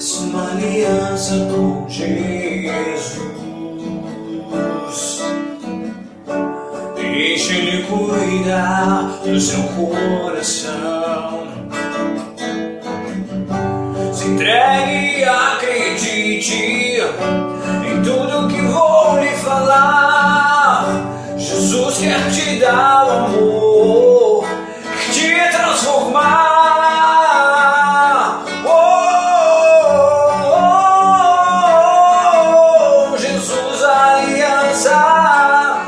uma aliança com Jesus. Deixe Ele cuidar do seu coração. Se entregue e acredite em tudo que vou lhe falar. Jesus quer te dar o amor, quer te transformar. Jesus, aliança.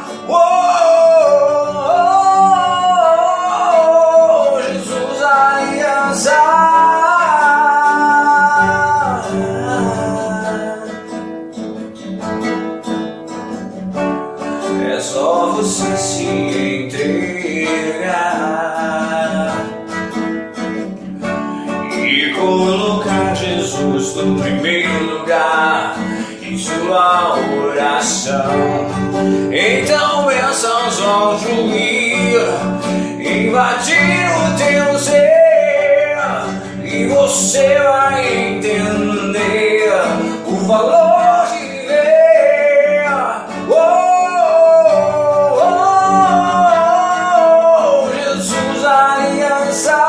Jesus, aliança. É só você se entregar e colocar Jesus no primeiro lugar em sua oração. Então bênçãos vão fluir, invadir o teu ser, e você vai entender o valor de viver. Jesus, aliança.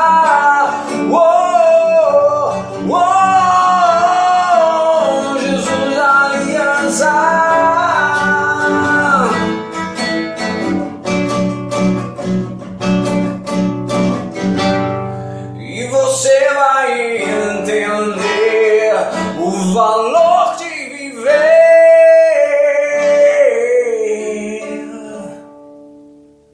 Jesus, aliança. E você vai entender o valor